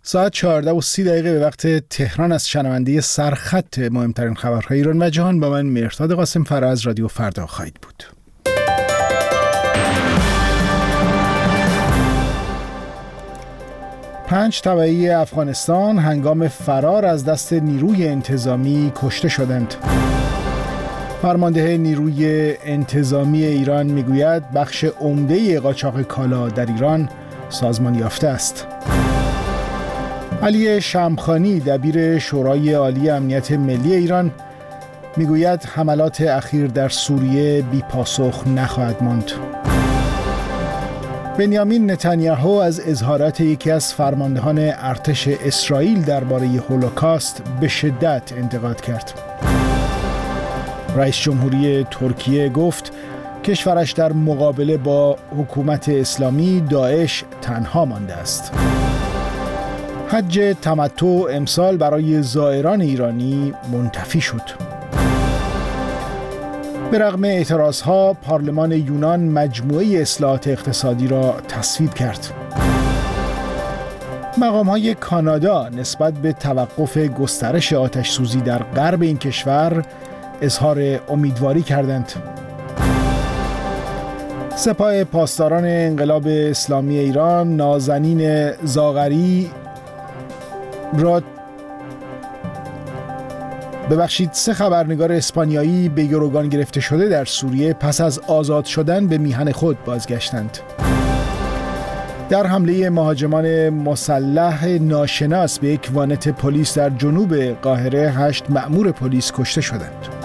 ساعت 14:30 به وقت تهران از شنونده سرخط مهمترین خبرهای ایران و جهان با من مهرداد قاسم فر از رادیو فردا خواهید بود. پنج تبعی افغانستان هنگام فرار از دست نیروی انتظامی کشته شدند. فرمانده نیروی انتظامی ایران میگوید بخش عمده قاچاق کالا در ایران سازمان یافته است. علی شمخانی دبیر شورای عالی امنیت ملی ایران میگوید حملات اخیر در سوریه بی پاسخ نخواهد ماند. بنیامین نتانیاهو از اظهارات یکی از فرماندهان ارتش اسرائیل درباره هولوکاست به شدت انتقاد کرد. رئیس جمهوری ترکیه گفت کشورش در مقابله با حکومت اسلامی داعش تنها مانده است. حج تمتع امسال برای زائران ایرانی منتفی شد. به رغم اعتراضها پارلمان یونان مجموعه اصلاحات اقتصادی را تصویب کرد. مقام‌های کانادا نسبت به توقف گسترش آتش سوزی در غرب این کشور اظهار امیدواری کردند. سپاه پاسداران انقلاب اسلامی ایران نازنین زاغری را سه خبرنگار اسپانیایی به گروگان گرفته شده در سوریه پس از آزاد شدن به میهن خود بازگشتند. در حمله مهاجمان مسلح ناشناس به یک وانت پلیس در جنوب قاهره 8 مأمور پلیس کشته شدند.